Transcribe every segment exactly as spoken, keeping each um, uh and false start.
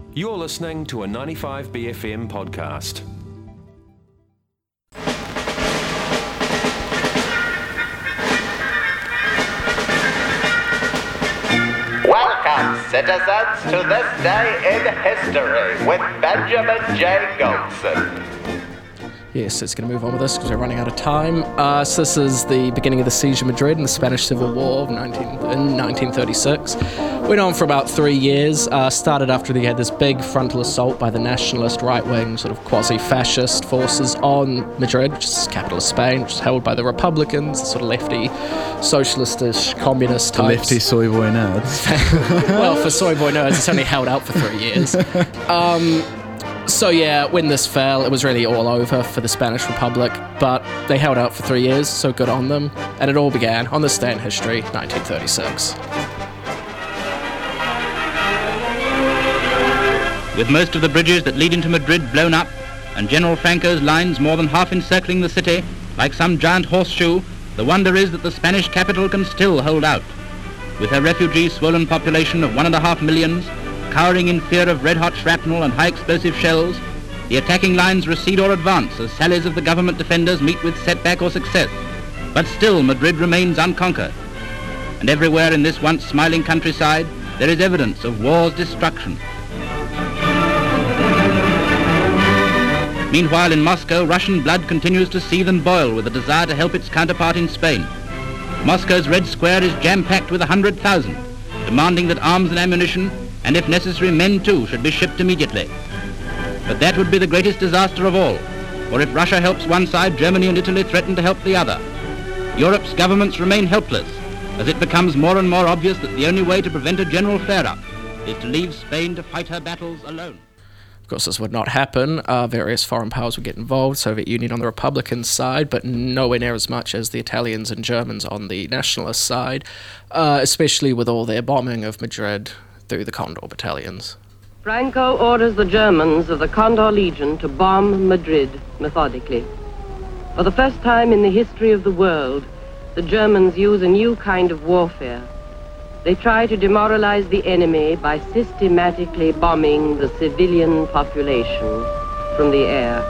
You're listening to a ninety-five B F M podcast. Welcome, citizens, to this day in history with Benjamin J. Goldson. Yes, it's going to move on with this because we're running out of time. Uh, so this is the beginning of the siege of Madrid in the Spanish Civil War of nineteen, in nineteen thirty-six. Went on for about three years. Uh, started after they had this big frontal assault by the nationalist, right-wing, sort of quasi-fascist forces on Madrid, which is the capital of Spain, which is held by the Republicans, the sort of lefty, socialist-ish, communist types. The lefty soy boy nerds. Well, for soy boy nerds, it's only held out for three years. Um... So yeah, when this fell, it was really all over for the Spanish Republic, but they held out for three years, so good on them. And it all began on this day in history, nineteen thirty-six. With most of the bridges that lead into Madrid blown up, and General Franco's lines more than half encircling the city, like some giant horseshoe, the wonder is that the Spanish capital can still hold out. With her refugee-swollen population of one and a half millions, cowering in fear of red-hot shrapnel and high-explosive shells, the attacking lines recede or advance as sallies of the government defenders meet with setback or success. But still Madrid remains unconquered. And everywhere in this once smiling countryside, there is evidence of war's destruction. Meanwhile, in Moscow, Russian blood continues to seethe and boil with a desire to help its counterpart in Spain. Moscow's Red Square is jam-packed with a hundred thousand, demanding that arms and ammunition, and if necessary men too, should be shipped immediately. But that would be the greatest disaster of all, for if Russia helps one side, Germany and Italy threaten to help the other. Europe's governments remain helpless, as it becomes more and more obvious that the only way to prevent a general flare-up is to leave Spain to fight her battles alone. Of course, this would not happen. Uh, various foreign powers would get involved, Soviet Union on the Republican side, but nowhere near as much as the Italians and Germans on the nationalist side, uh, especially with all their bombing of Madrid through the Condor battalions. Franco orders the Germans of the Condor Legion to bomb Madrid methodically. For the first time in the history of the world, the Germans use a new kind of warfare. They try to demoralize the enemy by systematically bombing the civilian population from the air.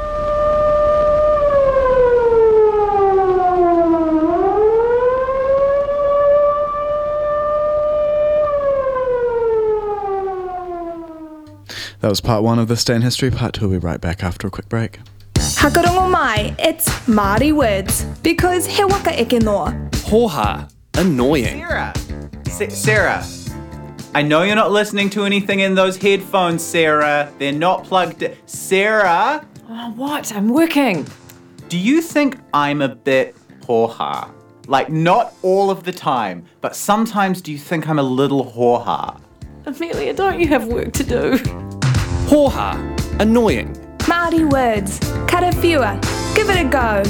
That was part one of This Day in History. Part two will be right back after a quick break. Hakarongo mai, it's Māori words, because he waka eke noa. Hoha, annoying. Sarah, S- Sarah, I know you're not listening to anything in those headphones, Sarah. They're not plugged in. Sarah? Oh, what? I'm working. Do you think I'm a bit hoha? Like, not all of the time, but sometimes do you think I'm a little hoha? Amelia, don't you have work to do? Hoha, annoying. Māori words, karawhiua, give it a go.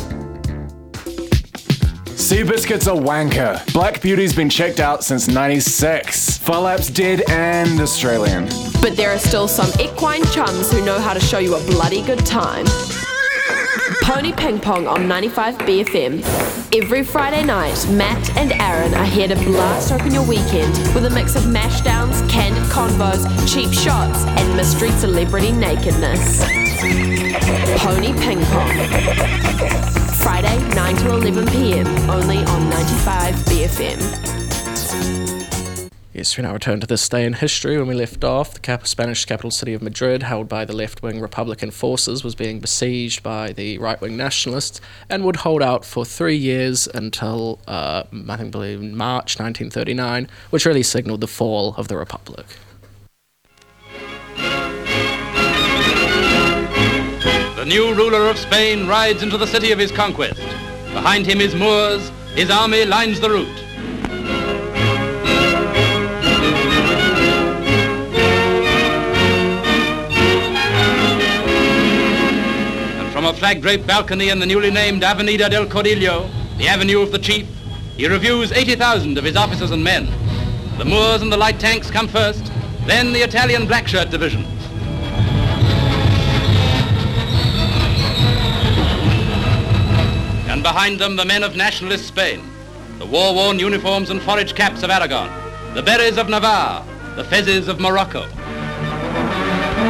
Seabiscuit's a wanker. Black Beauty's been checked out since ninety-six. Phar Lap's dead and Australian. But there are still some equine chums who know how to show you a bloody good time. Pony Ping Pong on ninety-five B F M. Every Friday night, Matt and Aaron are here to blast open your weekend with a mix of mashdowns, candid convos, cheap shots, and mystery celebrity nakedness. Pony Ping Pong. Friday, nine to eleven p.m, only on ninety-five B F M. Yes, we now return to this day in history. When we left off, the cap- Spanish capital city of Madrid, held by the left-wing Republican forces, was being besieged by the right-wing nationalists and would hold out for three years until, uh, I think, believe March nineteen thirty-nine, which really signalled the fall of the Republic. The new ruler of Spain rides into the city of his conquest. Behind him is Moors, his army lines the route. From a flag-draped balcony in the newly named Avenida del Cordillo, the Avenue of the Chief, he reviews eighty thousand of his officers and men. The Moors and the light tanks come first, then the Italian black-shirt divisions. And behind them, the men of nationalist Spain, the war-worn uniforms and forage caps of Aragon, the berets of Navarre, the fezzes of Morocco.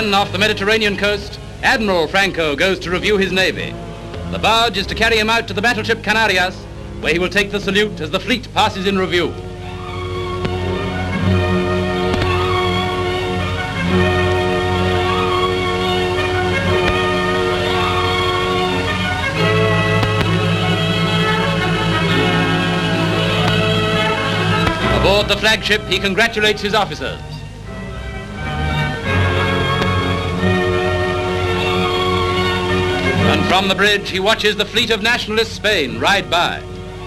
Then, off the Mediterranean coast, Admiral Franco goes to review his navy. The barge is to carry him out to the battleship Canarias, where he will take the salute as the fleet passes in review. Aboard the flagship, he congratulates his officers. And from the bridge, he watches the fleet of nationalist Spain ride by.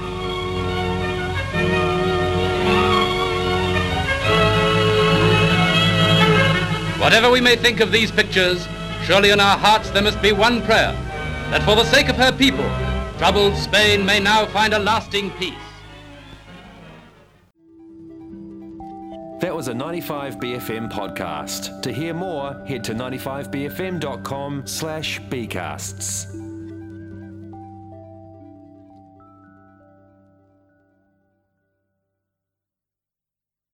Whatever we may think of these pictures, surely in our hearts there must be one prayer, that for the sake of her people, troubled Spain may now find a lasting peace. That was a ninety-five B F M podcast. To hear more, head to ninety-five b f m dot com slash bcasts.